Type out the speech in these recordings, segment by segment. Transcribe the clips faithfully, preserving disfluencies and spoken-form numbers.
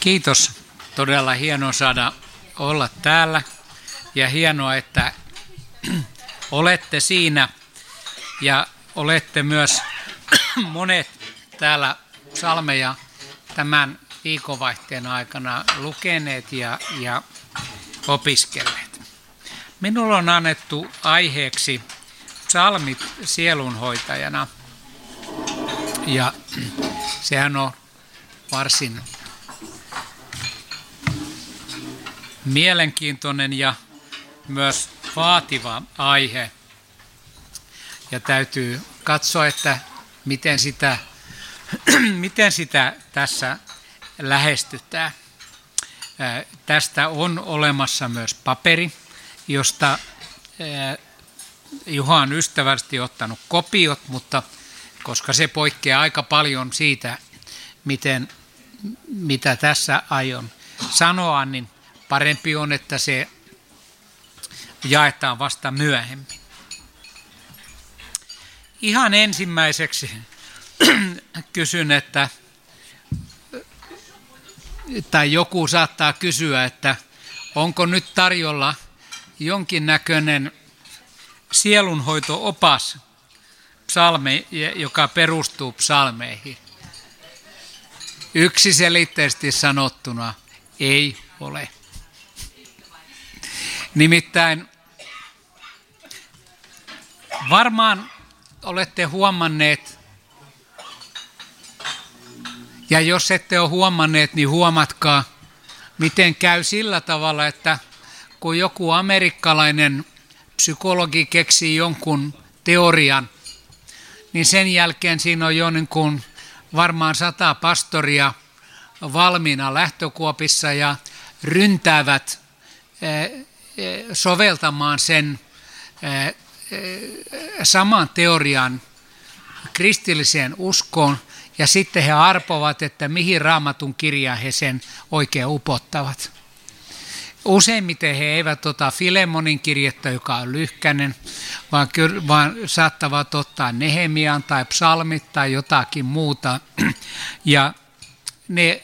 Kiitos. Todella hienoa saada olla täällä ja hienoa, että olette siinä ja olette myös monet täällä psalmeja tämän viikonvaihteen aikana lukeneet ja, ja opiskelleet. Minulla on annettu aiheeksi psalmit sielunhoitajana ja sehän on varsin mielenkiintoinen ja myös vaativa aihe. Ja täytyy katsoa, että miten sitä, miten sitä tässä lähestytään. Tästä on olemassa myös paperi, josta Juha on ystävällisesti ottanut kopiot, mutta koska se poikkeaa aika paljon siitä, miten, mitä tässä aion sanoa, niin parempi on, että se jaetaan vasta myöhemmin. Ihan ensimmäiseksi kysyn, että tai joku saattaa kysyä, että onko nyt tarjolla jonkinnäköinen sielunhoito-opas, psalme, joka perustuu psalmeihin. Yksiselitteisesti sanottuna ei ole. Nimittäin varmaan olette huomanneet, ja jos ette ole huomanneet, niin huomatkaa, miten käy sillä tavalla, että kun joku amerikkalainen psykologi keksii jonkun teorian, niin sen jälkeen siinä on jo niin kuin varmaan sata pastoria valmiina lähtökuopissa ja ryntäävät soveltamaan sen saman teorian kristilliseen uskoon, ja sitten he arpovat, että mihin Raamatun kirjaan he sen oikein upottavat. Useimmiten he eivät ota Filemonin kirjettä, joka on lyhkäinen, vaan, vaan saattavat ottaa Nehemian tai psalmit tai jotakin muuta. Ja ne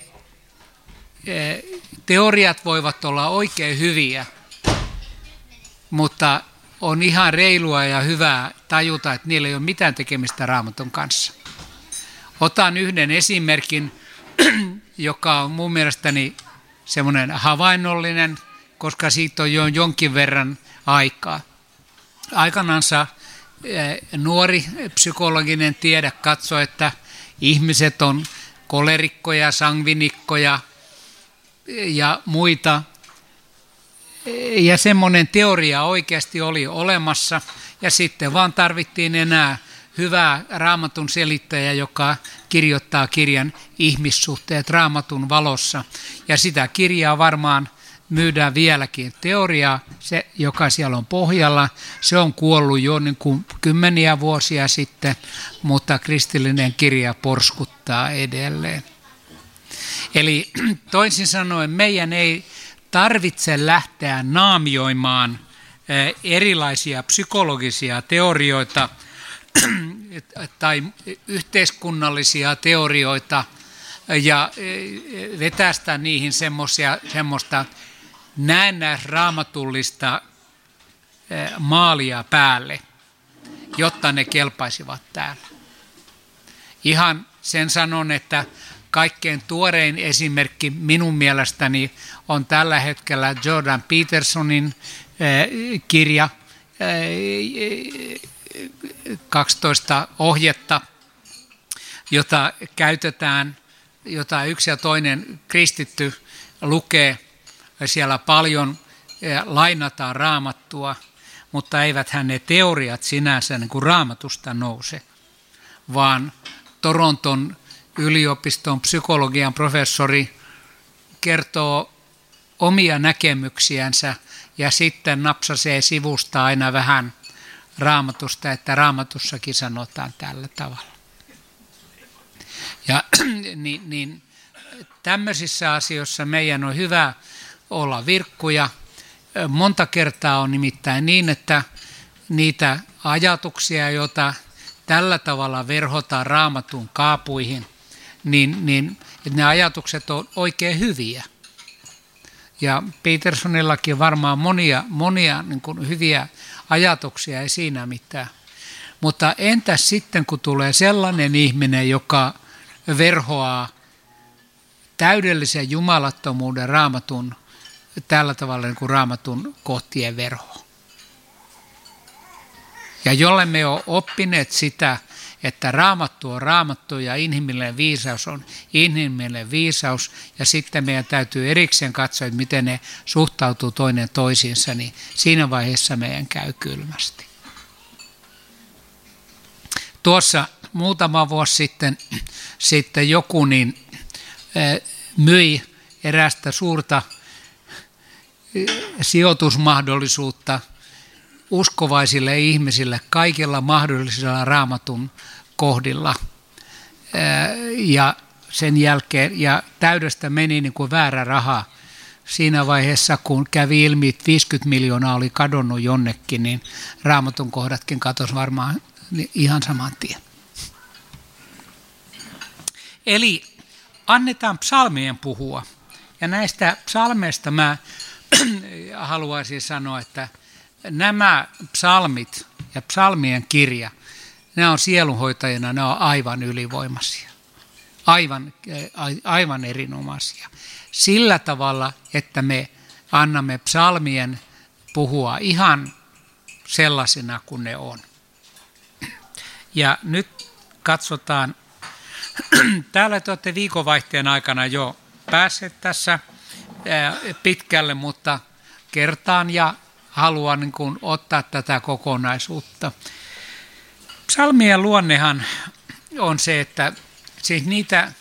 teoriat voivat olla oikein hyviä, mutta on ihan reilua ja hyvää tajuta, että niillä ei ole mitään tekemistä Raamatun kanssa. Otan yhden esimerkin, joka on mun mielestäni semmoinen havainnollinen, koska siitä on jo jonkin verran aikaa. Aikanansa nuori psykologinen tiede katsoi, että ihmiset on kolerikkoja, sangvinikkoja ja muita. Ja semmoinen teoria oikeasti oli olemassa, ja sitten vaan tarvittiin enää hyvää Raamatun selittäjä, joka kirjoittaa kirjan Ihmissuhteet Raamatun valossa. Ja sitä kirjaa varmaan myydään vieläkin. Teoria, se, joka siellä on pohjalla, se on kuollut jo niin kuin kymmeniä vuosia sitten, mutta kristillinen kirja porskuttaa edelleen. Eli toisin sanoen meidän ei tarvitse lähteä naamioimaan erilaisia psykologisia teorioita tai yhteiskunnallisia teorioita ja vetästä niihin semmoisia, semmoista näennäisraamatullista maalia päälle, jotta ne kelpaisivat täällä. Ihan sen sanon, että kaikkein tuorein esimerkki minun mielestäni on tällä hetkellä Jordan Petersonin kirja, kaksitoista ohjetta, jota käytetään, jota yksi ja toinen kristitty lukee. Siellä paljon lainataan Raamattua, mutta eiväthän ne teoriat sinänsä niin kuin Raamatusta nouse, vaan Toronton yliopiston psykologian professori kertoo omia näkemyksiänsä ja sitten napsasee sivusta aina vähän Raamatusta, että Raamatussakin sanotaan tällä tavalla. Ja niin, niin tämmöisissä asioissa meidän on hyvä olla virkkuja. Monta kertaa on nimittäin niin, että niitä ajatuksia, joita tällä tavalla verhotaan Raamatun kaapuihin, niin, niin että ne ajatukset on oikein hyviä. Ja Petersonillakin varmaan monia, monia niin kuin hyviä ajatuksia, ei siinä mitään. Mutta entäs sitten, kun tulee sellainen ihminen, joka verhoaa täydellisen jumalattomuuden Raamatun, tällä tavalla niin kuin Raamatun kohtien verho. Ja jolle me ole oppineet sitä, että Raamattu on Raamattu ja inhimillinen viisaus on inhimillinen viisaus, ja sitten meidän täytyy erikseen katsoa, että miten ne suhtautuu toinen toisiinsa, niin siinä vaiheessa meidän käy kylmästi. Tuossa muutama vuosi sitten, sitten joku niin, myi erästä suurta sijoitusmahdollisuutta uskovaisille ihmisille kaikilla mahdollisilla Raamatun kohdilla. Ja sen jälkeen, ja täydestä meni niin kuin väärä raha. Siinä vaiheessa, kun kävi ilmi, että viisikymmentä miljoonaa oli kadonnut jonnekin, niin Raamatun kohdatkin katosi varmaan ihan saman tien. Eli annetaan psalmien puhua. Ja näistä psalmeista mä haluaisin sanoa, että nämä psalmit ja psalmien kirja, ne on sielunhoitajina, ne on aivan ylivoimaisia, aivan, aivan erinomaisia. Sillä tavalla, että me annamme psalmien puhua ihan sellaisina kuin ne on. Ja nyt katsotaan, täällä te olette viikonvaihteen aikana jo päässeet tässä pitkälle, mutta kertaan ja haluan niin kuin ottaa tätä kokonaisuutta. Psalmien luonnehan on se, että siis niitä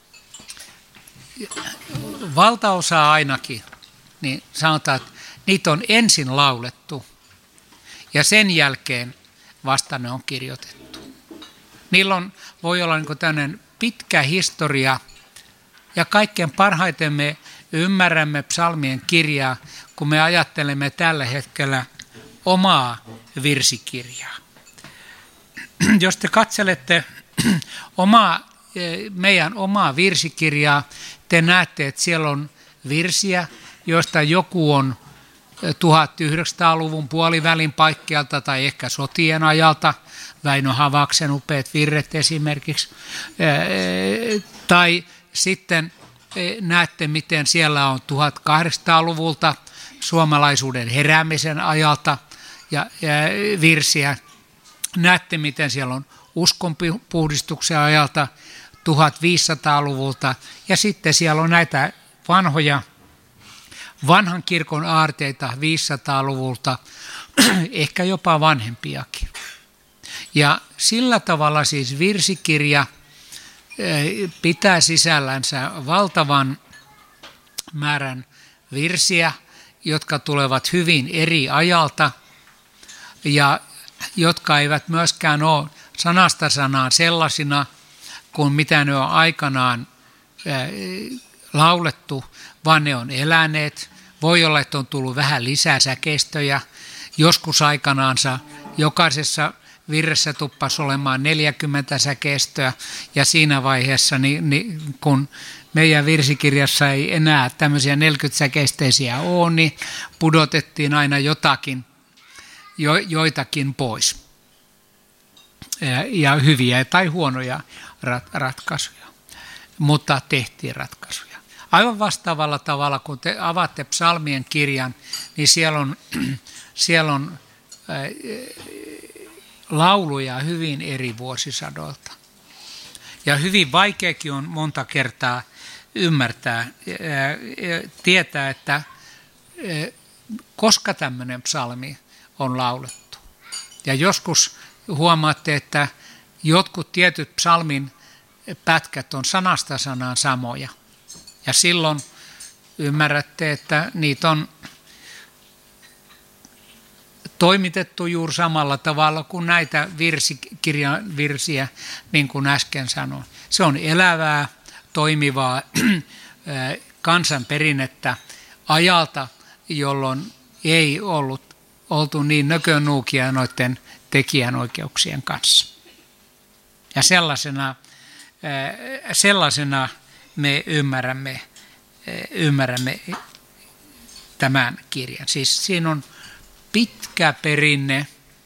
valtaosaa ainakin, niin sanotaan, että niitä on ensin laulettu ja sen jälkeen vasta ne on kirjoitettu. Niillä on, voi olla niin kuin tämmöinen pitkä historia ja kaikkein parhaiten me ymmärrämme psalmien kirjaa, kun me ajattelemme tällä hetkellä omaa virsikirjaa. Jos te katselette omaa, meidän omaa virsikirjaa, te näette, että siellä on virsiä, joista joku on tuhatyhdeksänsataaluvun puolivälin paikkealta tai ehkä sotien ajalta, Väinö Havaksen upeat virret esimerkiksi, tai sitten näette, miten siellä on tuhatkahdeksansataaluvulta suomalaisuuden heräämisen ajalta ja, ja virsiä. Näette, miten siellä on uskonpuhdistuksen ajalta tuhatviisisataaluvulta ja sitten siellä on näitä vanhoja vanhan kirkon aarteita viisisataaluvulta, ehkä jopa vanhempiakin. Ja sillä tavalla siis virsikirja pitää sisällänsä valtavan määrän virsiä, jotka tulevat hyvin eri ajalta ja jotka eivät myöskään ole sanasta sanaan sellaisina kuin mitä ne on aikanaan laulettu, vaan ne on eläneet. Voi olla, että on tullut vähän lisää säkeistöjä. Joskus aikanaansa jokaisessa virressä tuppasi olemaan neljäkymmentä säkeistöä ja siinä vaiheessa, niin, niin, kun meidän virsikirjassa ei enää tämmöisiä neljäkymmentä-säkeisteisiä ole, niin pudotettiin aina jotakin, jo, joitakin pois. Ja, ja hyviä tai huonoja rat, ratkaisuja, mutta tehtiin ratkaisuja. Aivan vastaavalla tavalla, kun te avaatte psalmien kirjan, niin siellä on, siellä on ää, lauluja hyvin eri vuosisadoilta. Ja hyvin vaikeakin on monta kertaa ymmärtää, ää, tietää, että ää, koska tämmöinen psalmi on laulettu. Ja joskus huomaatte, että jotkut tietyt psalmin pätkät on sanasta sanaan samoja. Ja silloin ymmärrätte, että niitä on toimitettu juuri samalla tavalla kuin näitä virsikirjan virsiä, niin kuin äsken sanoin. Se on elävää, toimivaa kansanperinnettä ajalta, jolloin ei ollut oltu niin nökönnuukia noiden tekijänoikeuksien kanssa. Ja sellaisena sellaisena me ymmärrämme, ymmärrämme tämän kirjan. Siis siinä on pitkä perinne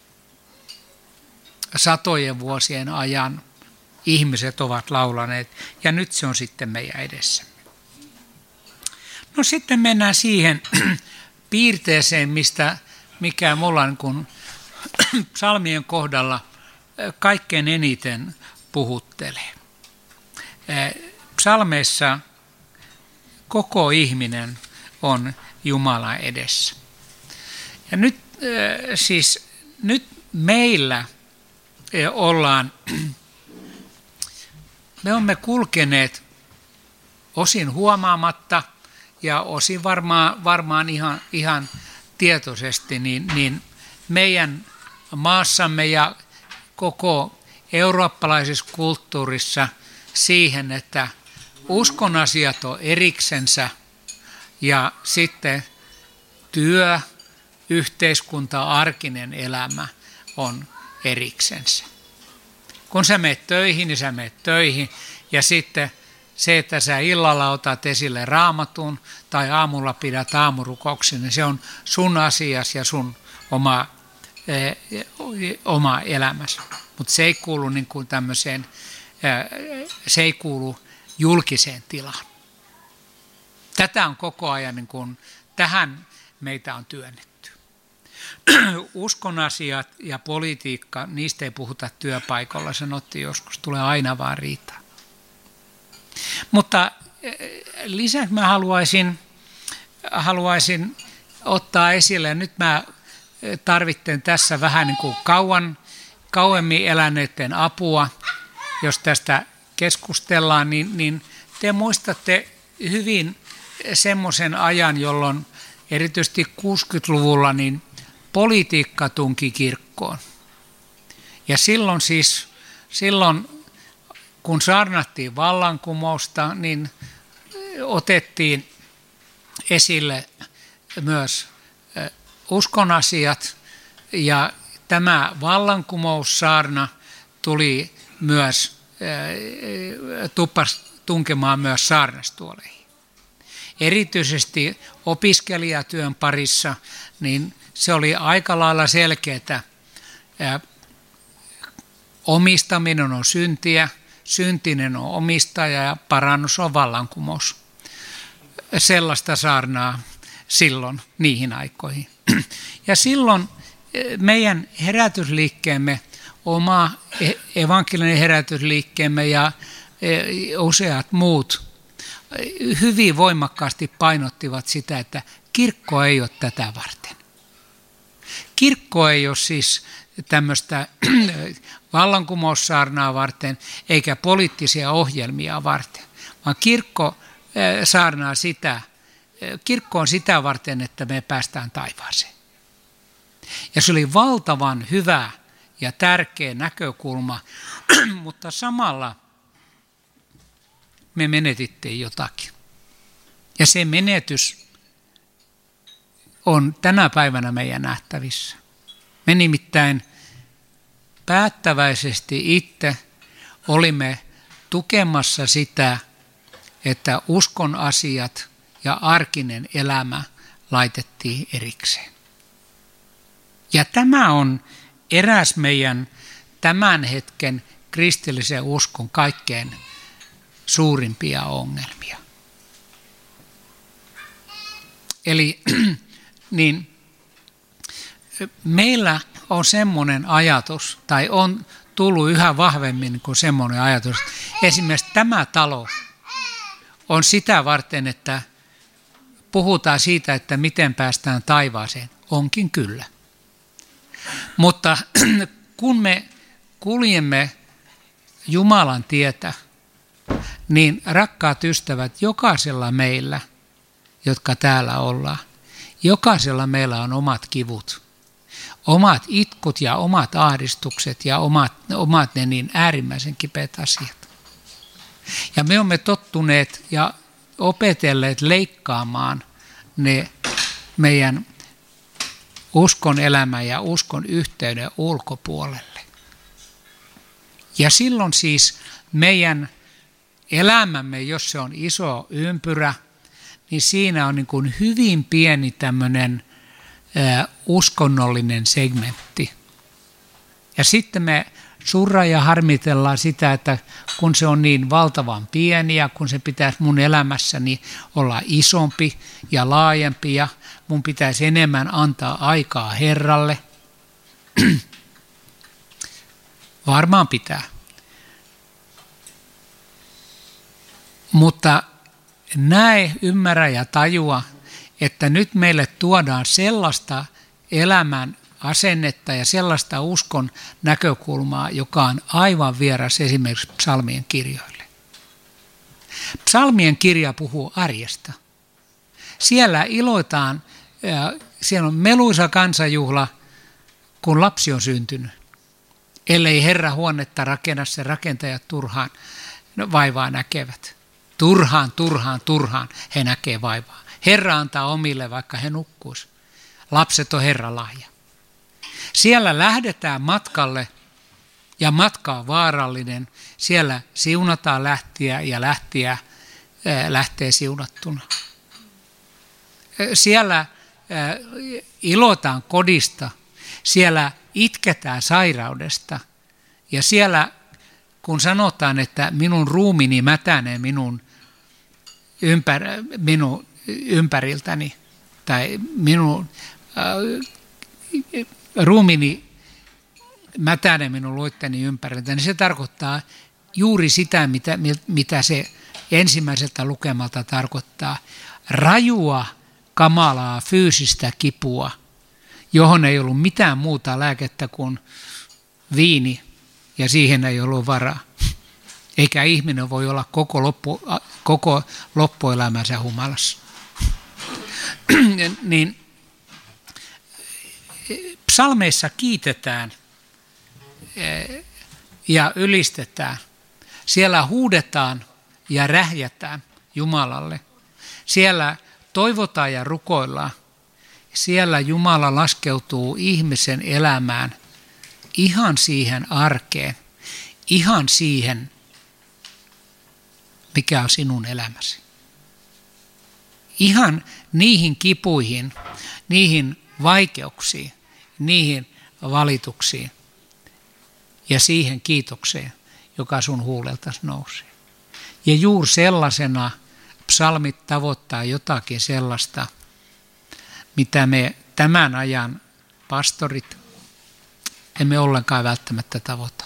satojen vuosien ajan. Ihmiset ovat laulaneet ja nyt se on sitten meidän edessämme. No sitten mennään siihen piirteeseen, mistä mikä mulla niin kuin psalmien kohdalla kaikkein eniten puhuttelee. Psalmeissa koko ihminen on Jumalan edessä. Ja nyt siis nyt meillä ollaan, me olemme kulkeneet osin huomaamatta ja osin varmaan, varmaan ihan, ihan tietoisesti niin, niin meidän maassamme ja koko eurooppalaisessa kulttuurissa siihen, että uskon asiat on eriksensä ja sitten työ, yhteiskunta, arkinen elämä on eriksensä. Kun sä meet töihin, niin sä meet töihin ja sitten se, että sä illalla otat esille raamatun tai aamulla pidät aamurukouksen, niin se on sun asias ja sun oma, eh, oma elämäsi. Mutta se ei kuulu niin kuin tämmöiseen, eh, se ei kuulu julkiseen tilaan. Tätä on koko ajan, niin kuin, tähän meitä on työnnetty. Uskon asiat ja politiikka, niistä ei puhuta työpaikalla, sanottiin joskus, tulee aina vaan riitaa. Mutta lisäksi mä haluaisin, haluaisin ottaa esille, ja nyt mä tarvitsen tässä vähän niin kuin kauan, kauemmin eläneiden apua, jos tästä keskustellaan, niin, niin te muistatte hyvin semmoisen ajan, jolloin erityisesti kuusikymmentäluvulla niin politiikka tunki kirkkoon. Ja silloin siis, silloin kun saarnattiin vallankumousta, niin otettiin esille myös uskonasiat ja tämä vallankumoussaarna tuli myös, tuppas tunkemaan myös saarnastuoleihin. Erityisesti opiskelijatyön parissa, niin se oli aika lailla selkeää. Omistaminen on syntiä, syntinen on omistaja ja parannus on vallankumous. Sellaista saarnaa silloin niihin aikoihin. Ja silloin meidän herätysliikkeemme, oma evankelinen herätysliikkeemme ja useat muut hyvin voimakkaasti painottivat sitä, että kirkko ei ole tätä varten. Kirkko ei ole siis tämmöistä vallankumoussaarnaa varten eikä poliittisia ohjelmia varten, vaan kirkko saarnaa sitä, kirkko on sitä varten, että me päästään taivaaseen. Ja se oli valtavan hyvä ja tärkeä näkökulma, mutta samalla me menetittiin jotakin. Ja se menetys on tänä päivänä meidän nähtävissä. Me nimittäin päättäväisesti itse olimme tukemassa sitä, että uskon asiat ja arkinen elämä laitettiin erikseen. Ja tämä on eräs meidän tämän hetken kristillisen uskon kaikkein suurimpia ongelmia. Eli niin meillä on semmoinen ajatus, tai on tullut yhä vahvemmin kuin semmoinen ajatus, esimerkiksi tämä talo on sitä varten, että puhutaan siitä, että miten päästään taivaaseen. Onkin kyllä. Mutta kun me kuljemme Jumalan tietä, niin rakkaat ystävät, jokaisella meillä, jotka täällä ollaan, jokaisella meillä on omat kivut, omat itkut ja omat ahdistukset ja omat, omat ne niin äärimmäisen kipeät asiat. Ja me olemme tottuneet ja opetelleet leikkaamaan ne meidän uskon elämän ja uskon yhteyden ulkopuolelle. Ja silloin siis meidän elämämme, jos se on iso ympyrä, niin siinä on niin kuin hyvin pieni tämmöinen ää, uskonnollinen segmentti. Ja sitten me surra ja harmitellaan sitä, että kun se on niin valtavan pieni ja kun se pitäisi mun elämässäni olla isompi ja laajempi ja mun pitäisi enemmän antaa aikaa Herralle. Varmaan pitää. Mutta näe, ymmärrä ja tajua, että nyt meille tuodaan sellaista elämän asennetta ja sellaista uskon näkökulmaa, joka on aivan vieras esimerkiksi psalmien kirjoille. Psalmien kirja puhuu arjesta. Siellä iloitaan, siellä on meluisa kansanjuhla, kun lapsi on syntynyt. Ellei Herra huonetta rakenna, se rakentajat turhaan vaivaa näkevät. Turhaan, turhaan, turhaan he näkee vaivaa. Herra antaa omille, vaikka he nukkuisi. Lapset on Herran lahja. Siellä lähdetään matkalle ja matka on vaarallinen. Siellä siunataan lähtiä ja lähtiä lähtee siunattuna. Siellä ilotaan kodista. Siellä itketään sairaudesta. Ja siellä kun sanotaan, että minun ruumini mätänee minun, ympär, minun ympäriltäni tai minun äh, ruumini mätänee minun luitteni ympäriltä, niin se tarkoittaa juuri sitä, mitä, mitä se ensimmäiseltä lukemalta tarkoittaa. Rajua, kamalaa, fyysistä kipua, johon ei ollut mitään muuta lääkettä kuin viini, ja siihen ei ollut varaa. Eikä ihminen voi olla koko, loppu, koko loppuelämänsä humalassa. Niin psalmeissa kiitetään ja ylistetään. Siellä huudetaan ja rähjätään Jumalalle. Siellä toivotaan ja rukoillaan. Siellä Jumala laskeutuu ihmisen elämään ihan siihen arkeen, ihan siihen, mikä on sinun elämäsi. Ihan niihin kipuihin, niihin vaikeuksiin, niihin valituksiin ja siihen kiitokseen, joka sun huuleltasi nousee. Ja juuri sellaisena psalmit tavoittaa jotakin sellaista, mitä me tämän ajan pastorit emme ollenkaan välttämättä tavoita.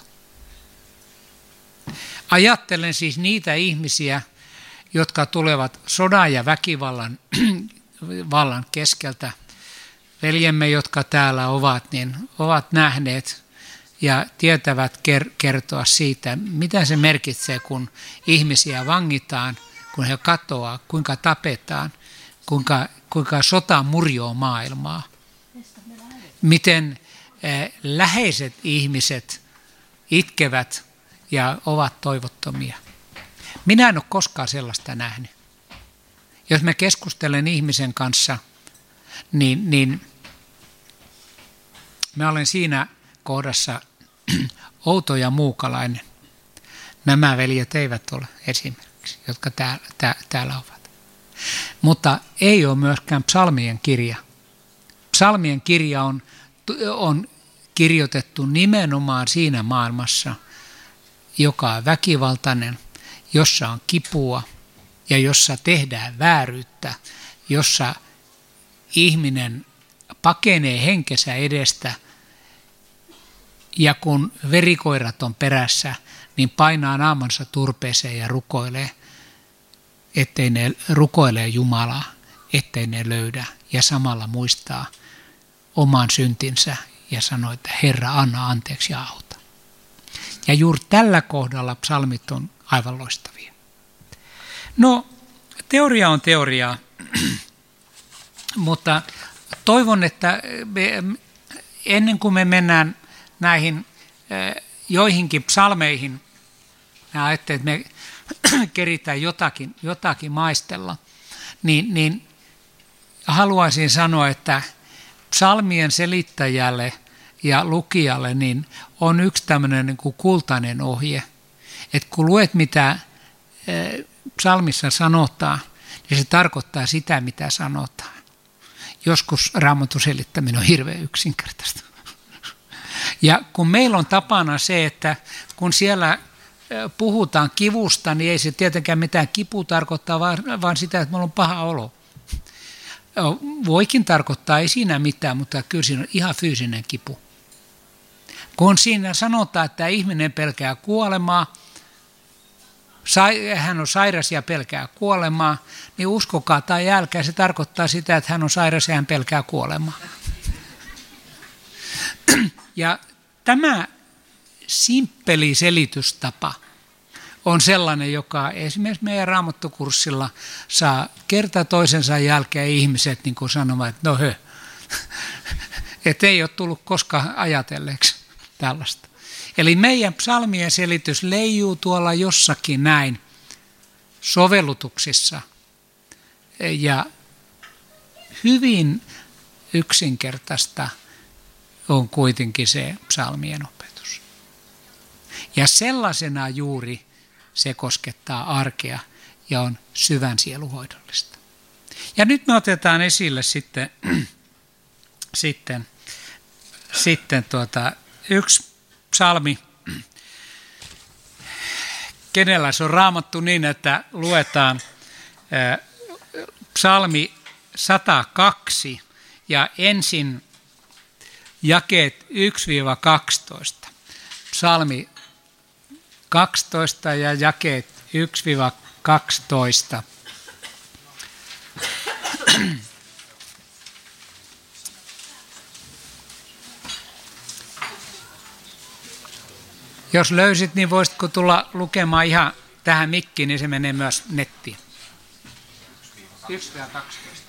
Ajattelen siis niitä ihmisiä, jotka tulevat sodan ja väkivallan vallan keskeltä. Veljemme, jotka täällä ovat, niin ovat nähneet ja tietävät kertoa siitä, mitä se merkitsee, kun ihmisiä vangitaan, kun he katoaa, kuinka tapetaan, kuinka, kuinka sota murjoo maailmaa. Miten eh, läheiset ihmiset itkevät ja ovat toivottomia. Minä en ole koskaan sellaista nähnyt. Jos mä keskustelen ihmisen kanssa, niin, niin mä olen siinä kohdassa outo ja muukalainen. Nämä veljet eivät ole esimerkiksi, jotka täällä, tää, täällä ovat. Mutta ei ole myöskään psalmien kirja. Psalmien kirja on, on kirjoitettu nimenomaan siinä maailmassa, joka on väkivaltainen, jossa on kipua ja jossa tehdään vääryyttä, jossa ihminen pakenee henkensä edestä ja kun verikoirat on perässä, niin painaa naamansa turpeeseen ja rukoilee, ettei ne rukoilee Jumalaa, ettei ne löydä ja samalla muistaa oman syntinsä ja sanoo, että Herra, anna anteeksi ja auta. Ja juuri tällä kohdalla psalmit on aivan loistavia. No, teoria on teoriaa, mutta toivon, että me, ennen kuin me mennään näihin joihinkin psalmeihin, mä ajattelin, että me keritään jotakin, jotakin maistella, niin, niin haluaisin sanoa, että psalmien selittäjälle ja lukijalle niin on yksi tämmöinen niin kuin kultainen ohje, että kun luet mitä psalmissa sanotaan, niin se tarkoittaa sitä, mitä sanotaan. Joskus Raamatun selittäminen on hirveän yksinkertaista. Ja kun meillä on tapana se, että kun siellä puhutaan kivusta, niin ei se tietenkään mitään kipu tarkoittaa, vaan sitä, että meillä on paha olo. Voikin tarkoittaa, ei siinä mitään, mutta kyllä siinä on ihan fyysinen kipu. Kun siinä sanotaan, että ihminen pelkää kuolemaa, hän on sairas ja pelkää kuolemaa, niin uskokaa tai älkää, se tarkoittaa sitä, että hän on sairas ja hän pelkää kuolemaa. Ja tämä simppeli selitystapa on sellainen, joka esimerkiksi meidän raamattokurssilla saa kerta toisensa jälkeen ihmiset niin kuin sanovat, että no hö, että ei ole tullut koskaan ajatelleeksi tällaista. Eli meidän psalmien selitys leijuu tuolla jossakin näin sovellutuksissa ja hyvin yksinkertaista on kuitenkin se psalmien opetus. Ja sellaisena juuri se koskettaa arkea ja on syvän sieluhoidollista. Ja nyt me otetaan esille sitten, sitten, sitten tuota, yksi psalmi, kenellä se on raamattu niin, että luetaan psalmi sata kaksi ja ensin jakeet yksi kaksitoista. Psalmi kaksitoista ja jakeet yksi kaksitoista. Jos löysit, niin voisitko tulla lukemaan ihan tähän mikkiin, niin se menee myös nettiin. yksi kaksitoista.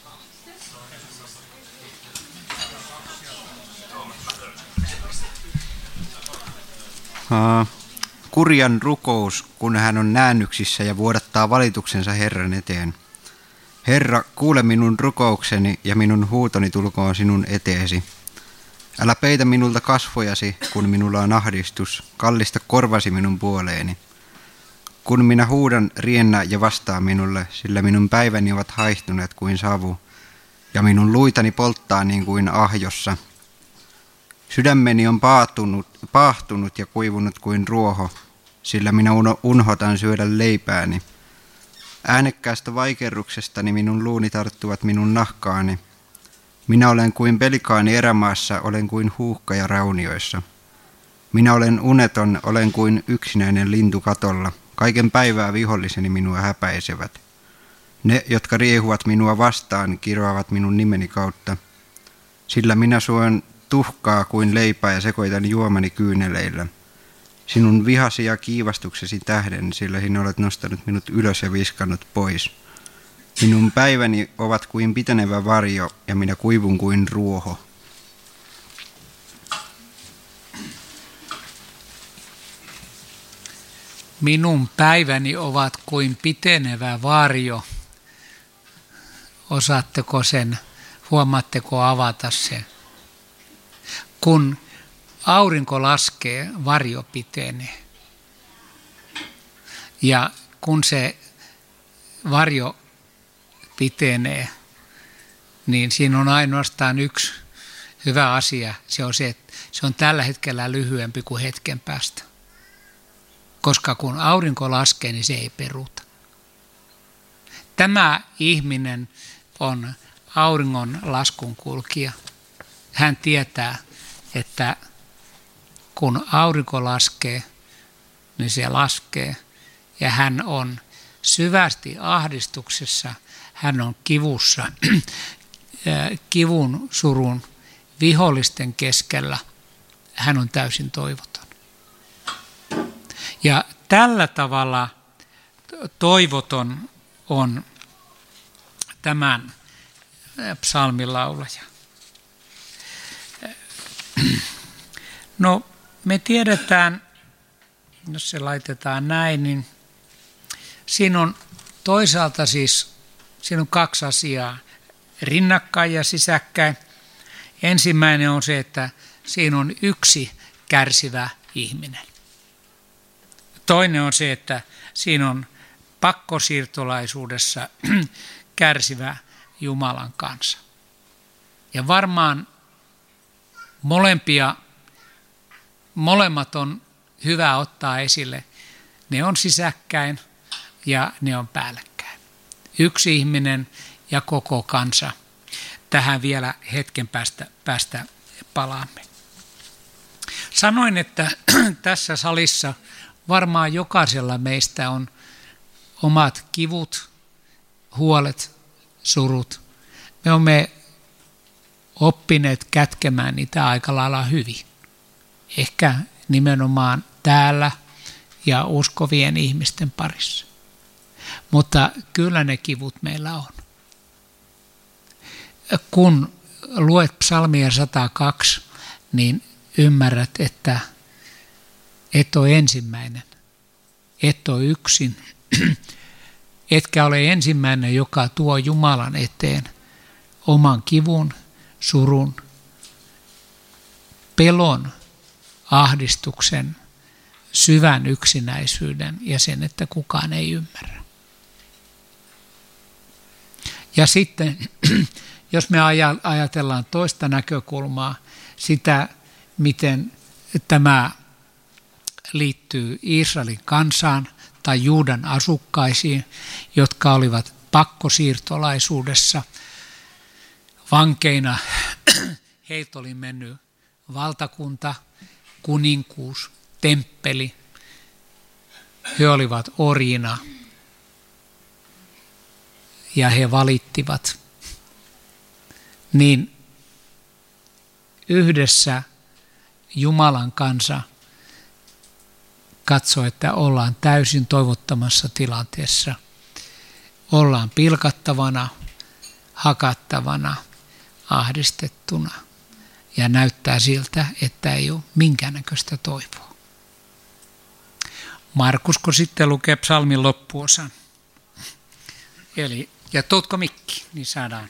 Uh, kurjan rukous, kun hän on näännyksissä ja vuodattaa valituksensa Herran eteen. Herra, kuule minun rukoukseni ja minun huutoni tulkoon sinun eteesi. Älä peitä minulta kasvojasi, kun minulla on ahdistus, kallista korvasi minun puoleeni. Kun minä huudan, riennä ja vastaa minulle, sillä minun päiväni ovat haihtuneet kuin savu, ja minun luitani polttaa niin kuin ahjossa. Sydämeni on paahtunut, paahtunut ja kuivunut kuin ruoho, sillä minä unhotan syödä leipääni. Äänekkäästä vaikerruksestani minun luuni tarttuvat minun nahkaani. Minä olen kuin pelikaani erämaassa, olen kuin huuhkaja raunioissa. Minä olen uneton, olen kuin yksinäinen lintu katolla. Kaiken päivää viholliseni minua häpäisevät. Ne, jotka riehuvat minua vastaan, kiroavat minun nimeni kautta. Sillä minä suon tuhkaa kuin leipää ja sekoitan juomani kyyneleillä. Sinun vihasi ja kiivastuksesi tähden, sillä sinä olet nostanut minut ylös ja viskannut pois. Minun päiväni ovat kuin pitenevä varjo, ja minä kuivun kuin ruoho. Minun päiväni ovat kuin pitenevä varjo. Osaatteko sen, huomaatteko avata sen? Kun aurinko laskee, varjo pitenee. Ja kun se varjo pitenee, niin siinä on ainoastaan yksi hyvä asia. Se on se, että se on tällä hetkellä lyhyempi kuin hetken päästä. Koska kun aurinko laskee, niin se ei peruuta. Tämä ihminen on auringon laskun kulkija. Hän tietää, että kun aurinko laskee, niin se laskee. Ja hän on syvästi ahdistuksessa, hän on kivussa, kivun, surun, vihollisten keskellä. Hän on täysin toivoton. Ja tällä tavalla toivoton on tämän psalmin laulaja. No, me tiedetään, jos se laitetaan näin, niin siinä on toisaalta siis, siinä on kaksi asiaa, rinnakkain ja sisäkkäin. Ensimmäinen on se, että siinä on yksi kärsivä ihminen. Toinen on se, että siinä on pakkosiirtolaisuudessa kärsivä Jumalan kansa. Ja varmaan molempia, molemmat on hyvä ottaa esille. Ne on sisäkkäin ja ne on päällekkäin. Yksi ihminen ja koko kansa. Tähän vielä hetken päästä, päästä palaamme. Sanoin, että tässä salissa varmaan jokaisella meistä on omat kivut, huolet, surut. Me olemme oppineet kätkemään niitä aika lailla hyvin. Ehkä nimenomaan täällä ja uskovien ihmisten parissa. Mutta kyllä ne kivut meillä on. Kun luet psalmia sata kaksi, niin ymmärrät, että et ole ensimmäinen, et ole yksin, etkä ole ensimmäinen, joka tuo Jumalan eteen oman kivun, surun, pelon, ahdistuksen, syvän yksinäisyyden ja sen, että kukaan ei ymmärrä. Ja sitten, jos me ajatellaan toista näkökulmaa, sitä, miten tämä liittyy Israelin kansaan tai Juudan asukkaisiin, jotka olivat pakkosiirtolaisuudessa vankeina. Heiltä oli mennyt valtakunta, kuninkuus, temppeli. He olivat orjina ja he valittivat. Niin yhdessä Jumalan kansa katsoi, että ollaan täysin toivottomassa tilanteessa. Ollaan pilkattavana, hakattavana, ahdistettuna ja näyttää siltä, että ei ole minkäännäköistä toivoa. Markusko sitten lukee psalmin loppuosan. Eli, ja tuutko mikki, niin saadaan.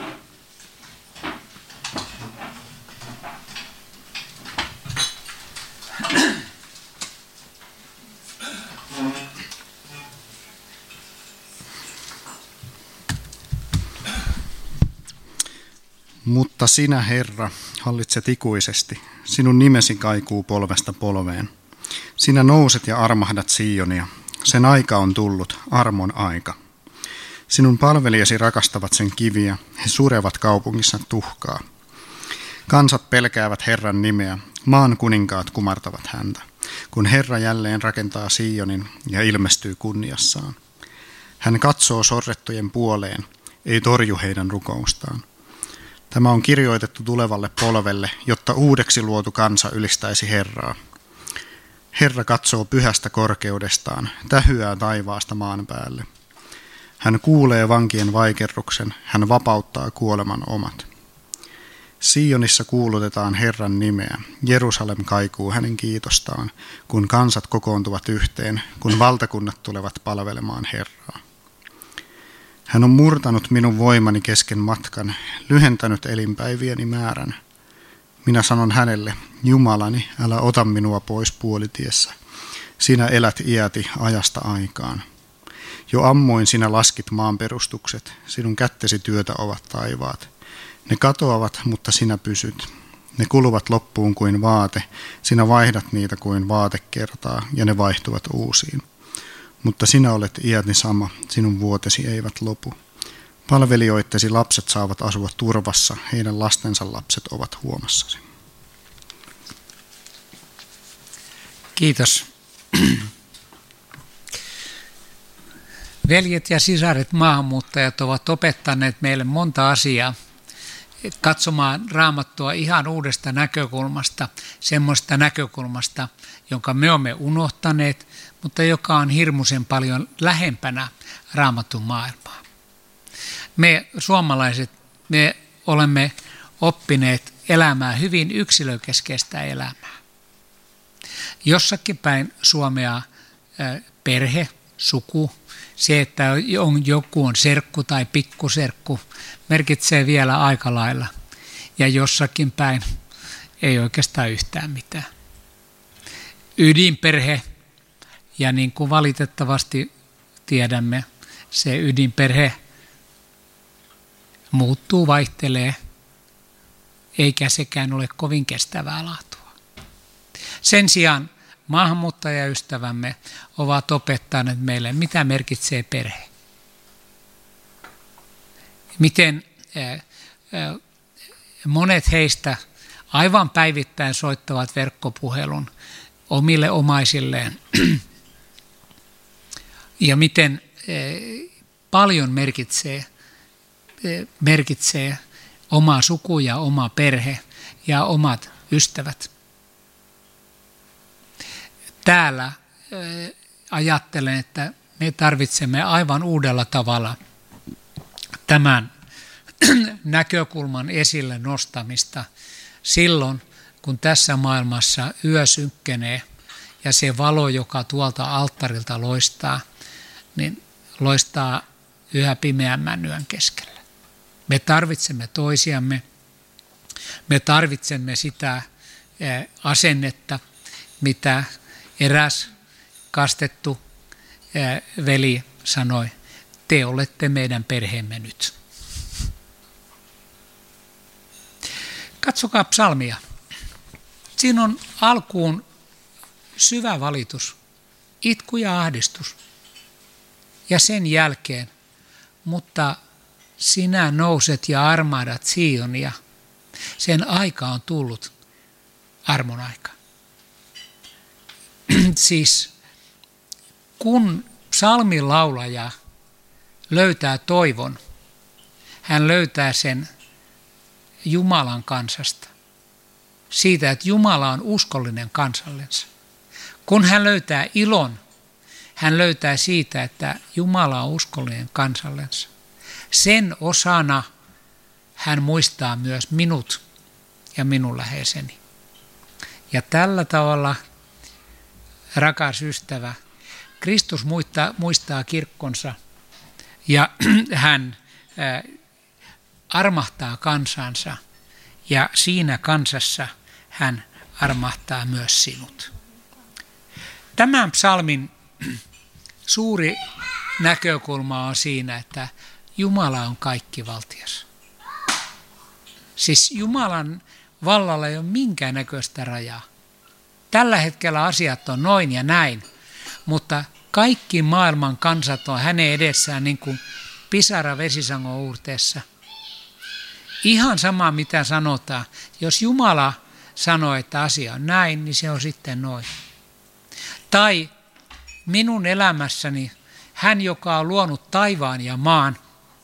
Mutta sinä, Herra, hallitset ikuisesti. Sinun nimesi kaikuu polvesta polveen. Sinä nouset ja armahdat Sionia. Sen aika on tullut, armon aika. Sinun palvelijasi rakastavat sen kiviä. He surevat kaupungissa tuhkaa. Kansat pelkäävät Herran nimeä. Maan kuninkaat kumartavat häntä, kun Herra jälleen rakentaa Sionin ja ilmestyy kunniassaan. Hän katsoo sorrettujen puoleen, ei torju heidän rukoustaan. Tämä on kirjoitettu tulevalle polvelle, jotta uudeksi luotu kansa ylistäisi Herraa. Herra katsoo pyhästä korkeudestaan, tähyää taivaasta maan päälle. Hän kuulee vankien vaikerruksen, hän vapauttaa kuoleman omat. Sionissa kuulutetaan Herran nimeä, Jerusalem kaikuu hänen kiitostaan, kun kansat kokoontuvat yhteen, kun valtakunnat tulevat palvelemaan Herraa. Hän on murtanut minun voimani kesken matkan, lyhentänyt elinpäivieni määrän. Minä sanon hänelle, Jumalani, älä ota minua pois puolitiessä. Sinä elät iäti ajasta aikaan. Jo ammoin sinä laskit maan perustukset, sinun kättesi työtä ovat taivaat. Ne katoavat, mutta sinä pysyt. Ne kuluvat loppuun kuin vaate, sinä vaihdat niitä kuin vaatekertaa, ja ne vaihtuvat uusiin. Mutta sinä olet iäti sama, sinun vuotesi eivät lopu. Palvelijoittesi lapset saavat asua turvassa, heidän lastensa lapset ovat huomassasi. Kiitos. Veljet ja sisaret maahanmuuttajat ovat opettaneet meille monta asiaa katsomaan Raamattua ihan uudesta näkökulmasta, semmoista näkökulmasta, jonka me olemme unohtaneet, mutta joka on hirmuisen paljon lähempänä Raamatun maailmaa. Me suomalaiset, me olemme oppineet elämään hyvin yksilökeskeistä elämää. Jossakin päin Suomea perhe, suku, se, että on, joku on serkku tai pikkuserkku, merkitsee vielä aika lailla. Ja jossakin päin ei oikeastaan yhtään mitään. Ydinperhe ja niin kuin valitettavasti tiedämme, se ydinperhe muuttuu, vaihtelee, eikä sekään ole kovin kestävää laatua. Sen sijaan maahanmuuttajaystävämme ovat opettaneet meille, mitä merkitsee perhe. Miten monet heistä aivan päivittäin soittavat verkkopuhelun omille omaisilleen. Ja miten paljon merkitsee, merkitsee oma suku ja oma perhe ja omat ystävät. Täällä ajattelen, että me tarvitsemme aivan uudella tavalla tämän näkökulman esille nostamista silloin, kun tässä maailmassa yö synkkenee ja se valo, joka tuolta alttarilta loistaa, niin loistaa yhä pimeämmän yön keskellä. Me tarvitsemme toisiamme, me tarvitsemme sitä asennetta, mitä eräs kastettu veli sanoi, te olette meidän perheemme nyt. Katsokaa psalmia. Siinä on alkuun syvä valitus, itku ja ahdistus. Ja sen jälkeen, mutta sinä nouset ja armahdat Sionia. Sen aika on tullut, armon aika. Siis kun psalmin laulaja löytää toivon, hän löytää sen Jumalan kansasta. Siitä, että Jumala on uskollinen kansallensa. Kun hän löytää ilon, hän löytää siitä, että Jumala on uskollinen kansallensa. Sen osana hän muistaa myös minut ja minun läheiseni. Ja tällä tavalla, rakas ystävä, Kristus muistaa, muistaa kirkkonsa ja hän ää, armahtaa kansansa ja siinä kansassa hän armahtaa myös sinut. Tämän psalmin suuri näkökulma on siinä, että Jumala on kaikkivaltias. Siis Jumalan vallalla ei ole minkäännäköistä rajaa. Tällä hetkellä asiat on noin ja näin, mutta kaikki maailman kansat on hänen edessään niin kuin pisara vesisangon uurteessa. Ihan sama mitä sanotaan. Jos Jumala sanoo, että asia on näin, niin se on sitten noin. Tai minun elämässäni hän, joka on luonut taivaan ja maan,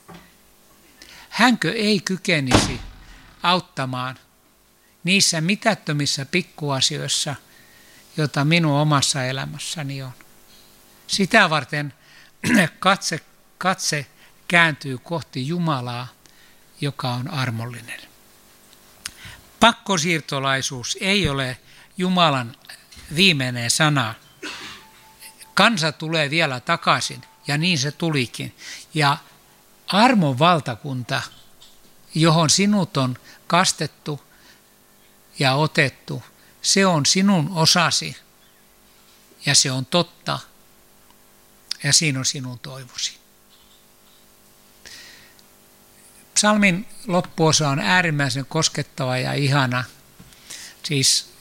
hänkö ei kykenisi auttamaan niissä mitättömissä pikkuasioissa, joita minun omassa elämässäni on. Sitä varten katse, katse kääntyy kohti Jumalaa, joka on armollinen. Pakkosiirtolaisuus ei ole Jumalan viimeinen sana. Kansa tulee vielä takaisin, ja niin se tulikin. Ja armon valtakunta, johon sinut on kastettu ja otettu, se on sinun osasi, ja se on totta, ja siinä on sinun toivosi. Psalmin loppuosa on äärimmäisen koskettava ja ihana. Siis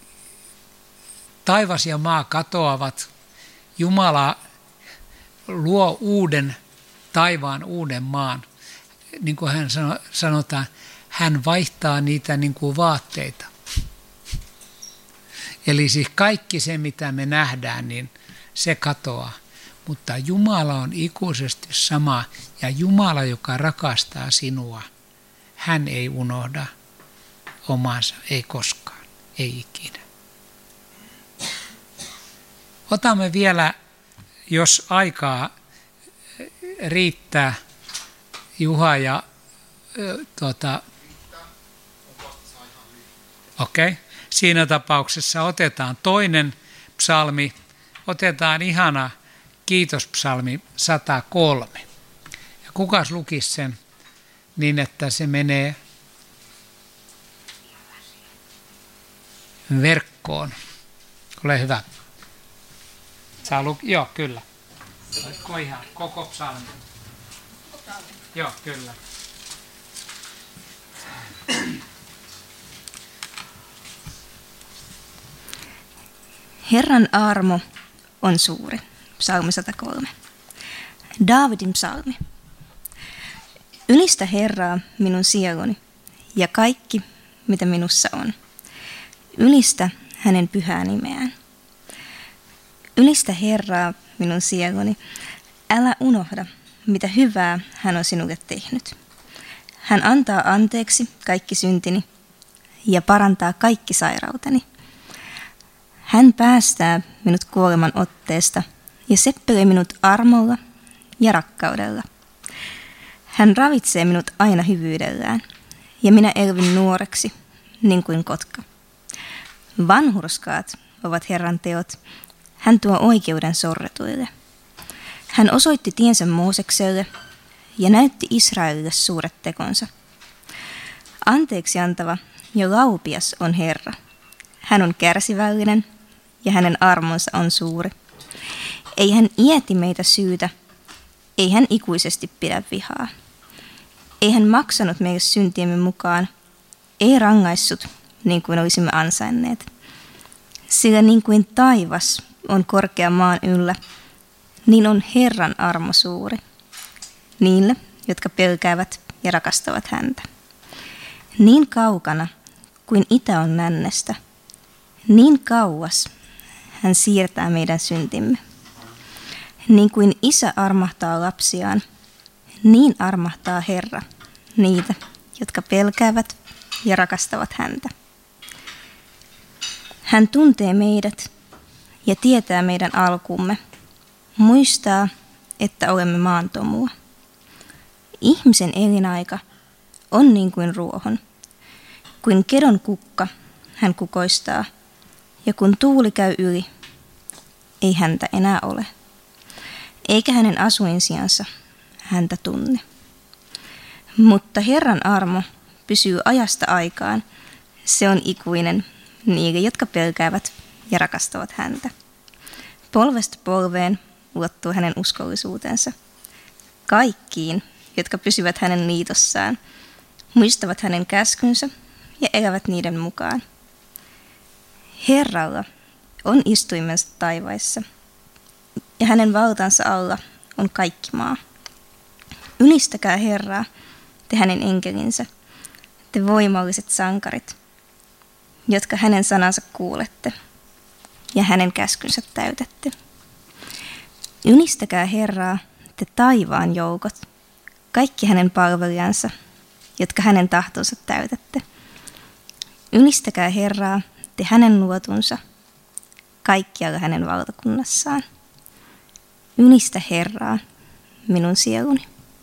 taivas ja maa katoavat. Jumala luo uuden taivaan, uuden maan. Niin kuin hän sano, sanotaan, hän vaihtaa niitä niin kuin vaatteita. Eli siis kaikki se, mitä me nähdään, niin se katoaa. Mutta Jumala on ikuisesti sama, ja Jumala, joka rakastaa sinua, hän ei unohda omansa, ei koskaan, ei ikinä. Otamme vielä, jos aikaa riittää, Juha ja tuota, okei, okay. Siinä tapauksessa otetaan toinen psalmi, otetaan ihana kiitospsalmi sata kolme. Ja kukas lukisi sen niin, että se menee verkkoon. Ole hyvä. Saa luk- Joo, kyllä. Oletko ihan koko psalmi? Joo, kyllä. Herran armo on suuri. Psalmi sata kolme. Daavidin psalmi. Ylistä Herraa minun sieluni ja kaikki, mitä minussa on. Ylistä hänen pyhää nimeään. Ylistä Herraa minun sieluni. Älä unohda, mitä hyvää hän on sinulle tehnyt. Hän antaa anteeksi kaikki syntini ja parantaa kaikki sairauteni. Hän päästää minut kuoleman otteesta ja seppelee minut armolla ja rakkaudella. Hän ravitsee minut aina hyvyydellään ja minä elvin nuoreksi niin kuin kotka. Vanhurskaat ovat Herran teot. Hän tuo oikeuden sorretuille. Hän osoitti tiensä Moosekselle ja näytti Israelille suuret tekonsa. Anteeksi antava ja laupias on Herra. Hän on kärsivällinen ja hänen armonsa on suuri. Ei hän iäti meitä syytä, ei hän ikuisesti pidä vihaa. Ei hän maksanut meille syntiemme mukaan, ei rangaissut niin kuin olisimme ansainneet. Sillä niin kuin taivas on korkea maan yllä, niin on Herran armo suuri niille, jotka pelkäävät ja rakastavat häntä. Niin kaukana kuin itä on lännestä, niin kauas hän siirtää meidän syntimme. Niin kuin isä armahtaa lapsiaan, niin armahtaa Herra niitä, jotka pelkäävät ja rakastavat häntä. Hän tuntee meidät ja tietää meidän alkumme, muistaa, että olemme maantomua. Ihmisen elinaika on niin kuin ruohon. Kuin kedon kukka hän kukoistaa, ja kun tuuli käy yli, ei häntä enää ole. Eikä hänen asuinsijansa häntä tunne. Mutta Herran armo pysyy ajasta aikaan. Se on ikuinen niille, jotka pelkäävät ja rakastavat häntä. Polvesta polveen ulottuu hänen uskollisuutensa. Kaikkiin, jotka pysyvät hänen liitossaan, muistavat hänen käskynsä ja elävät niiden mukaan. Herralla on istuimensa taivaissa, ja hänen valtansa alla on kaikki maa. Ylistäkää Herraa, te hänen enkelinsä, te voimalliset sankarit, jotka hänen sanansa kuulette ja hänen käskynsä täytätte. Ylistäkää Herraa, te taivaan joukot, kaikki hänen palvelijansa, jotka hänen tahtonsa täytätte. Ylistäkää Herraa, te hänen luotunsa, kaikkialla hänen valtakunnassaan. Ylistä Herraa, minun sieluni.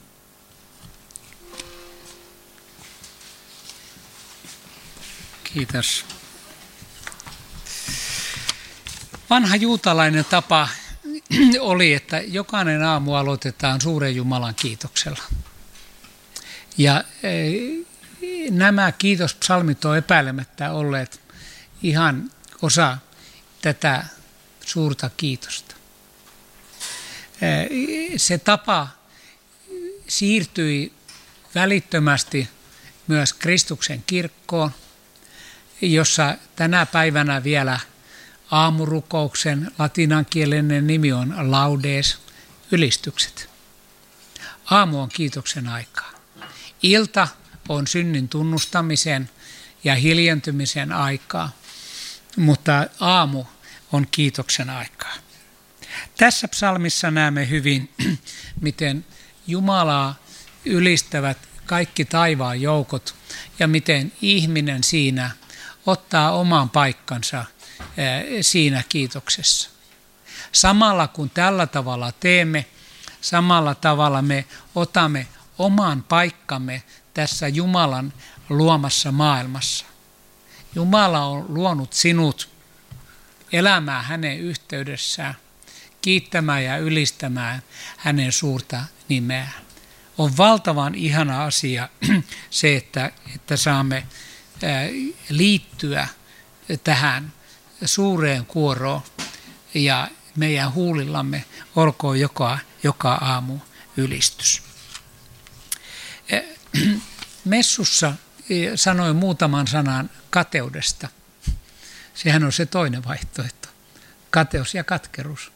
Kiitos. Vanha juutalainen tapa oli, että jokainen aamu aloitetaan suuren Jumalan kiitoksella. Ja nämä kiitospsalmit on epäilemättä olleet ihan osa tätä suurta kiitosta. Se tapa siirtyi välittömästi myös Kristuksen kirkkoon, jossa tänä päivänä vielä aamurukouksen latinankielinen nimi on laudes, ylistykset. Aamu on kiitoksen aikaa. Ilta on synnin tunnustamisen ja hiljentymisen aikaa, mutta aamu on kiitoksen aikaa. Tässä psalmissa näemme hyvin, miten Jumalaa ylistävät kaikki taivaan joukot ja miten ihminen siinä ottaa oman paikkansa siinä kiitoksessa. Samalla kun tällä tavalla teemme, samalla tavalla me otamme oman paikkamme tässä Jumalan luomassa maailmassa. Jumala on luonut sinut elämään hänen yhteydessään, kiittämään ja ylistämään hänen suurta nimeään. On valtavan ihana asia se, että, että saamme liittyä tähän suureen kuoroon ja meidän huulillamme olkoon joka, joka aamu ylistys. Messussa sanoin muutaman sanan kateudesta. Sehän on se toinen vaihtoehto. Kateus ja katkeruus.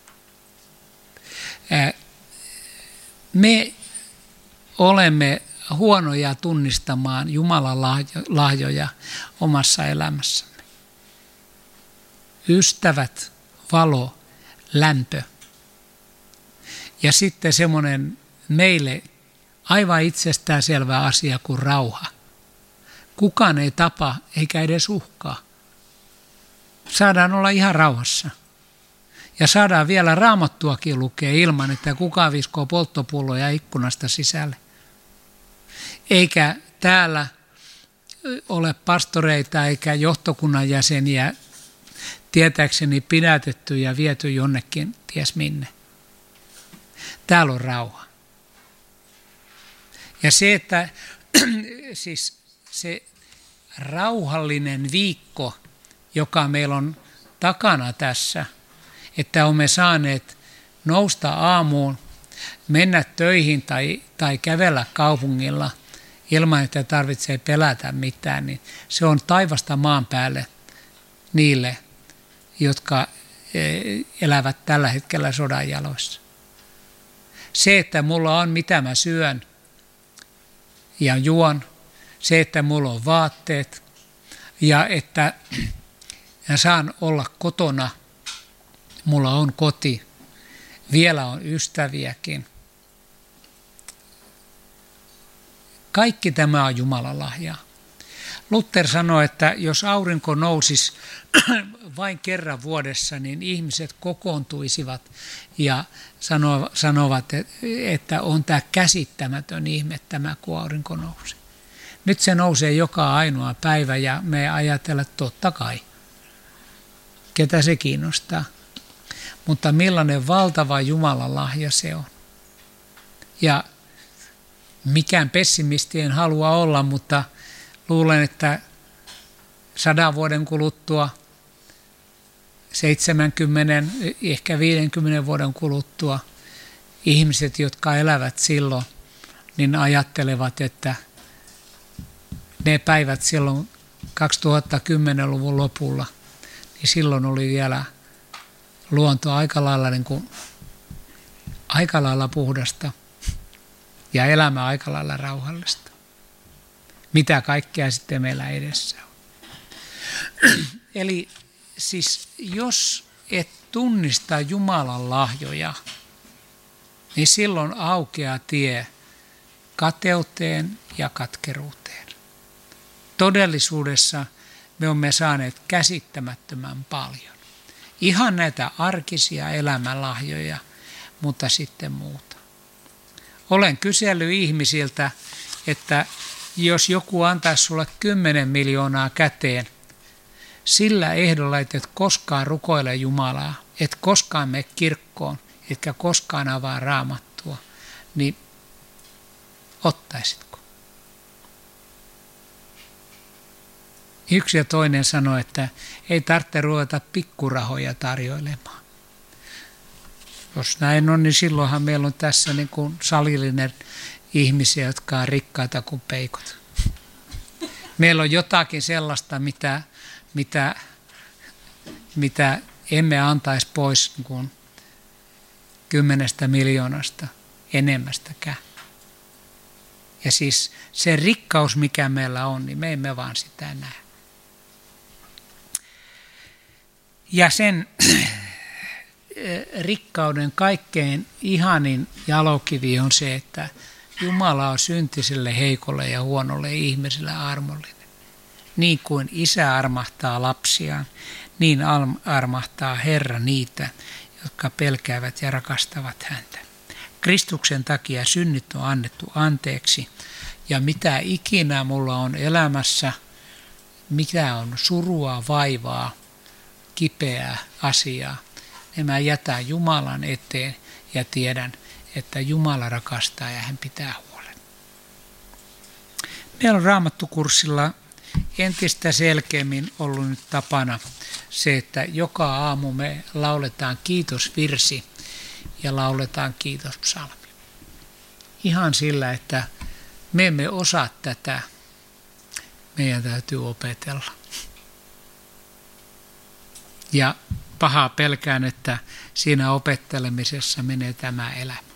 Me olemme huonoja tunnistamaan Jumalan lahjoja omassa elämässämme. Ystävät, valo, lämpö. Ja sitten semmoinen meille aivan itsestäänselvä asia kuin rauha. Kukaan ei tapa eikä edes uhkaa. Saadaan olla ihan rauhassa. Ja saadaan vielä Raamattuakin lukea ilman, että kukaan viskoo polttopulloja ikkunasta sisälle. Eikä täällä ole pastoreita eikä johtokunnan jäseniä tietääkseni pidätetty ja viety jonnekin ties minne. Täällä on rauha. Ja se, että siis se rauhallinen viikko, joka meillä on takana tässä, että olemme saaneet nousta aamuun, mennä töihin tai, tai kävellä kaupungilla ilman, että tarvitsee pelätä mitään, niin se on taivasta maan päälle niille, jotka elävät tällä hetkellä sodan jaloissa. Se, että mulla on mitä mä syön ja juon, se, että mulla on vaatteet ja että ja saan olla kotona, mulla on koti, vielä on ystäviäkin. Kaikki tämä on Jumalan lahja. Luther sanoi, että jos aurinko nousisi vain kerran vuodessa, niin ihmiset kokoontuisivat ja sanovat, että on tämä käsittämätön ihme tämä, kun aurinko nousee. Nyt se nousee joka ainoa päivä ja me ajatellaan, että totta kai. Ketä se kiinnostaa. Mutta millainen valtava Jumalan lahja se on. Ja mikään pessimisti en halua olla, mutta luulen, että sadan vuoden kuluttua, seitsemänkymmentä, ehkä viidenkymmenen vuoden kuluttua, ihmiset, jotka elävät silloin, niin ajattelevat, että ne päivät silloin kaksituhattakymmenluvun lopulla, niin silloin oli vielä luonto aika lailla, niin kuin, aika lailla puhdasta ja elämä aika lailla rauhallista. Mitä kaikkea sitten meillä edessä on. Eli siis jos et tunnista Jumalan lahjoja, niin silloin aukeaa tie kateuteen ja katkeruuteen. Todellisuudessa me olemme saaneet käsittämättömän paljon. Ihan näitä arkisia elämänlahjoja, mutta sitten muuta. Olen kysellyt ihmisiltä, että jos joku antaisi sulle kymmenen miljoonaa käteen, sillä ehdolla, että et koskaan rukoile Jumalaa, et koskaan mene kirkkoon, etkä koskaan avaa Raamattua, niin ottaisitko? Yksi ja toinen sanoi, että ei tarvitse ruveta pikkurahoja tarjoilemaan. Jos näin on, niin silloinhan meillä on tässä niin kuin salillinen ihmisiä, jotka on rikkaita kuin peikot. Meillä on jotakin sellaista, mitä, mitä, mitä emme antaisi pois niin kuin kymmenestä miljoonasta enemmästäkään. Ja siis se rikkaus, mikä meillä on, niin me emme vaan sitä näe. Ja sen rikkauden kaikkein ihanin jalokivi on se, että Jumala on syntiselle, heikolle ja huonolle ihmiselle armollinen. Niin kuin isä armahtaa lapsiaan, niin armahtaa Herra niitä, jotka pelkäävät ja rakastavat häntä. Kristuksen takia synnit on annettu anteeksi, ja mitä ikinä mulla on elämässä, mitä on surua, vaivaa, kipeää asiaa, niin mä jätän Jumalan eteen ja tiedän, että Jumala rakastaa ja hän pitää huolen. Meillä on Raamattukurssilla entistä selkeämmin ollut nyt tapana se, että joka aamu me lauletaan kiitosvirsi ja lauletaan kiitospsalmi. Ihan sillä, että me emme osaa tätä, meidän täytyy opetella. Ja pahaa pelkään, että siinä opettelemisessa menee tämä elämä.